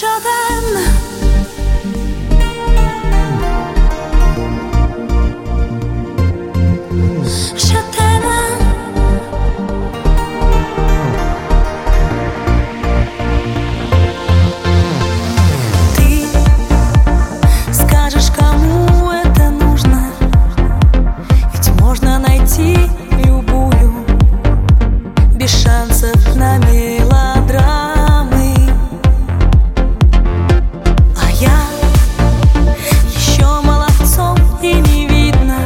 Je t'aime. Je t'aime. Ты скажешь, кому это нужно, ведь можно найти любую без шансов на мелодрамы. А я еще молодцом и не видно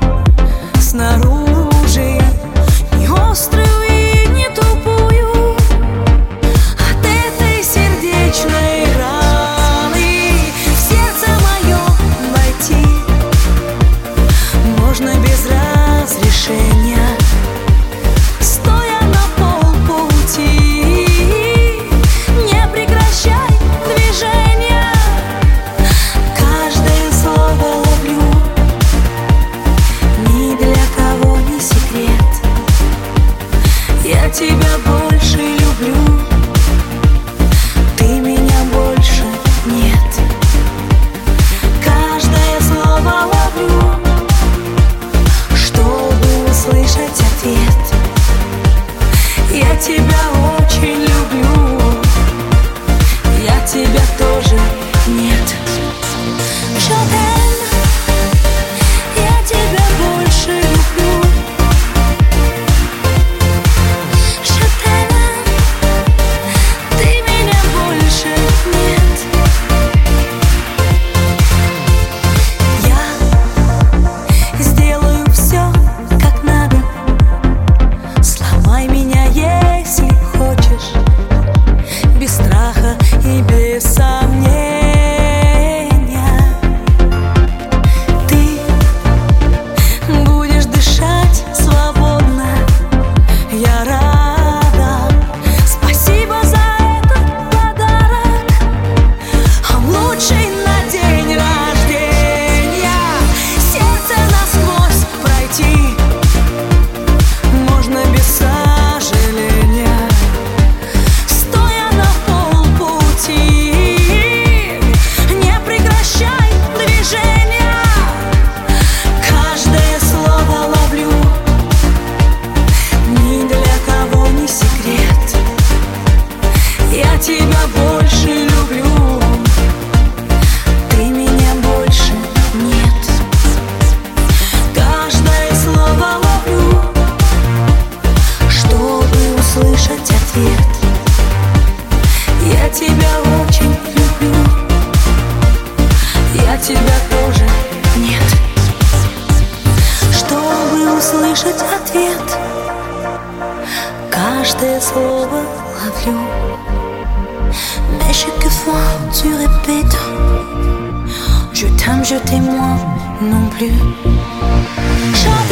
снаружи, не острую и не тупую от этой сердечной раны. В сердце мое войти можно без разрешения, стоя на полпути. Не прекращай движения, каждое слово ловлю, ни для кого не секрет. Я тебя больше люблю, ты меня больше нет. Каждое слово ловлю, чтобы услышать ответ. Я тебя очень люблю, я тебя тоже нет. Je t'aime, я тебя больше люблю. Je t'aime, ты меня больше нет. Я сделаю все, как надо. Сломай меня, если хочешь, без страха и без сомнения. Ты будешь дышать свободно, я рада. Спасибо за этот подарок, он лучший на день рождения. Сердце насквозь пройти можно без сожаления, стоя на полпути. Не прекращай движения, каждое слово ловлю, ни для кого не секрет. Я тебя больше люблю, ты меня больше нет. Каждое слово ловлю, чтобы услышать ответ. Я тебя очень люблю, я тебя тоже нет. Чтобы услышать ответ, каждое слово ловлю. Mais chaque fois tu répètes, je t'aime moins non plus.